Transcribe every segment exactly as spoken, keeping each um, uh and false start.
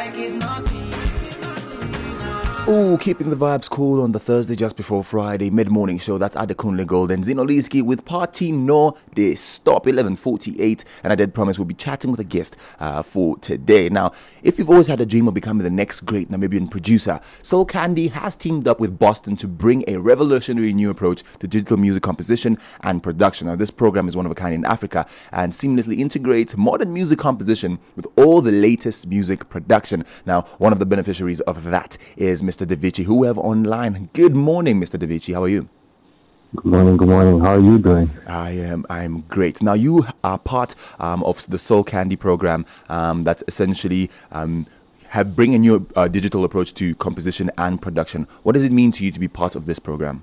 Ooh, keeping the vibes cool on the Thursday just before Friday mid-morning show. That's Adekunle Gold and Zinoliski with Party No They Stop, eleven forty-eight. And I did promise we'll be chatting with a guest uh, for today. Now, if you've always had a dream of becoming the next great Namibian producer, Soul Candy has teamed up with Boston to bring a revolutionary new approach to digital music composition and production. Now, this program is one of a kind in Africa and seamlessly integrates modern music composition with all the latest music production. Now, one of the beneficiaries of that is Mister Davichi, who we have online. Good morning, Mister Davichi. How are you? Good morning, good morning. How are you doing? I am I'm great. Now, you are part um, of the Soul Candy program um, that's essentially um, have bring a new uh, digital approach to composition and production. What does it mean to you to be part of this program?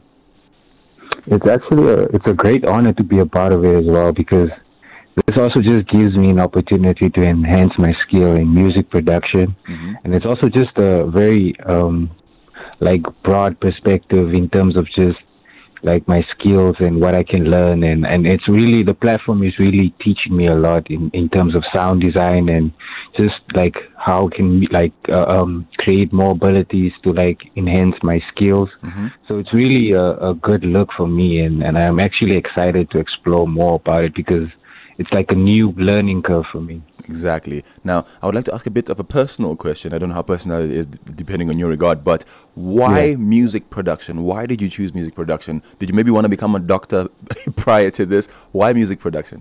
It's actually a, it's a great honor to be a part of it as well, because this also just gives me an opportunity to enhance my skill in music production. Mm-hmm. And it's also just a very um, like broad perspective in terms of just like my skills and what I can learn. And, and it's really, the platform is really teaching me a lot in, in terms of sound design and just like how can we like uh, um, create more abilities to like enhance my skills. Mm-hmm. So it's really a, a good look for me. And, and I'm actually excited to explore more about it, because it's like a new learning curve for me. Exactly. Now, I would like to ask a bit of a personal question. I don't know how personal it is depending on your regard, but why yeah. music production? Why did you choose music production? Did you maybe want to become a doctor prior to this? Why music production?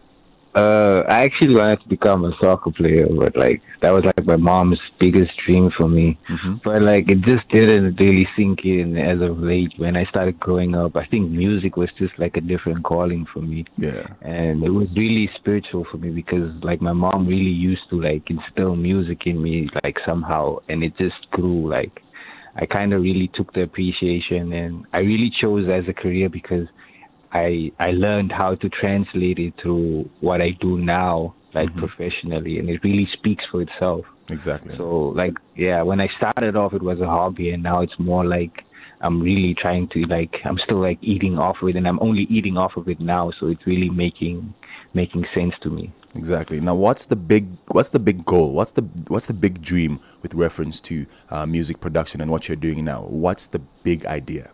Uh, I actually wanted to become a soccer player, but like that was like my mom's biggest dream for me. Mm-hmm. But like it just didn't really sink in as of late. When I started growing up, I think music was just like a different calling for me. Yeah, and it was really spiritual for me, because like my mom really used to like instill music in me like somehow, and it just grew. Like I kind of really took the appreciation, and I really chose as a career because I I learned how to translate it to what I do now, like mm-hmm. professionally, and it really speaks for itself. Exactly. So like, yeah, when I started off, it was a hobby, and now it's more like I'm really trying to like, I'm still like eating off of it, and I'm only eating off of it now. So it's really making making sense to me. Exactly. Now, what's the big what's the big goal? What's the what's the big dream with reference to uh, music production and what you're doing now? What's the big idea?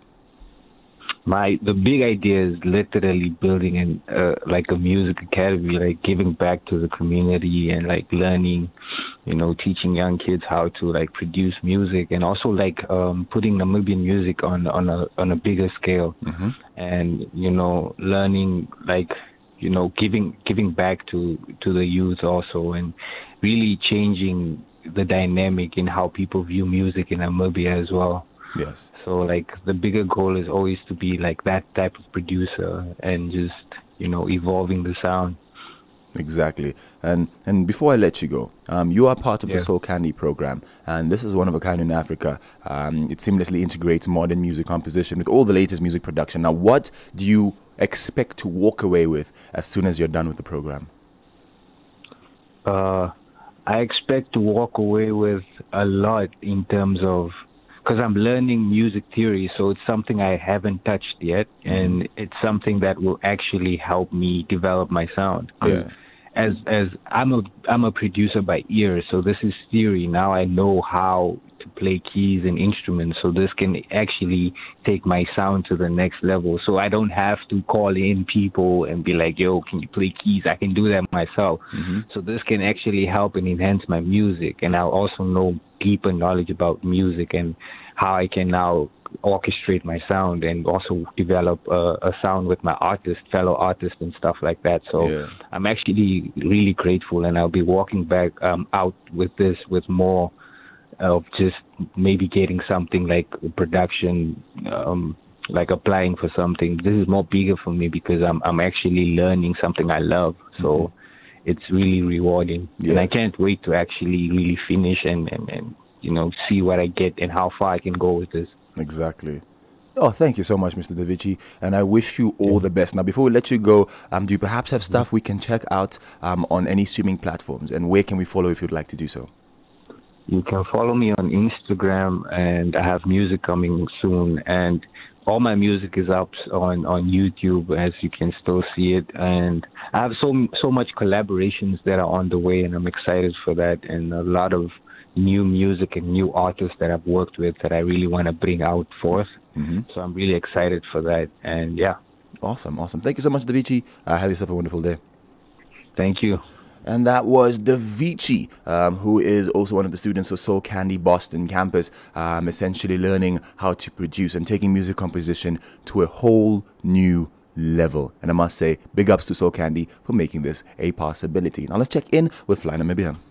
My the big idea is literally building an uh, like a music academy, like giving back to the community and like learning, you know, teaching young kids how to like produce music, and also like um, putting Namibian music on on a on a bigger scale, mm-hmm. and you know, learning like you know giving giving back to to the youth also, and really changing the dynamic in how people view music in Namibia as well. Yes. So like the bigger goal is always to be like that type of producer and just, you know, evolving the sound. Exactly. And and before I let you go, um, you are part of yeah. the Soul Candy program, and this is one of a kind in Africa. Um, it seamlessly integrates modern music composition with all the latest music production. Now, what do you expect to walk away with as soon as you're done with the program? Uh, I expect to walk away with a lot in terms of, because I'm learning music theory, so it's something I haven't touched yet, and it's something that will actually help me develop my sound. Yeah. As as I'm a I'm a producer by ear, so this is theory. Now I know how to play keys and instruments, so this can actually take my sound to the next level. So I don't have to call in people and be like, "Yo, can you play keys?" I can do that myself. Mm-hmm. So this can actually help and enhance my music, and I'll also know deeper knowledge about music and how I can now orchestrate my sound and also develop a, a sound with my artists, fellow artists and stuff like that. So yeah. I'm actually really grateful, and I'll be walking back um, out with this with more of just maybe getting something like production, um, like applying for something. This is more bigger for me because I'm I'm actually learning something I love. So mm-hmm. it's really rewarding, yeah. and I can't wait to actually really finish and, and, and you know see what I get and how far I can go with this. Exactly. Oh, thank you so much, Mister Davichi, and I wish you all the best. Now, before we let you go, um, do you perhaps have stuff we can check out um, on any streaming platforms, and where can we follow if you'd like to do so? You can follow me on Instagram, and I have music coming soon, and all my music is up on, on YouTube, as you can still see it, and I have so so much collaborations that are on the way, and I'm excited for that, and a lot of new music and new artists that I've worked with that I really want to bring out forth. Mm-hmm. So I'm really excited for that. And yeah. Awesome, awesome. Thank you so much, Davichi. Uh, have yourself a wonderful day. Thank you. And that was Davichi, um, who is also one of the students of Soul Candy Boston campus, um, essentially learning how to produce and taking music composition to a whole new level. And I must say, big ups to Soul Candy for making this a possibility. Now let's check in with Fly Namibia.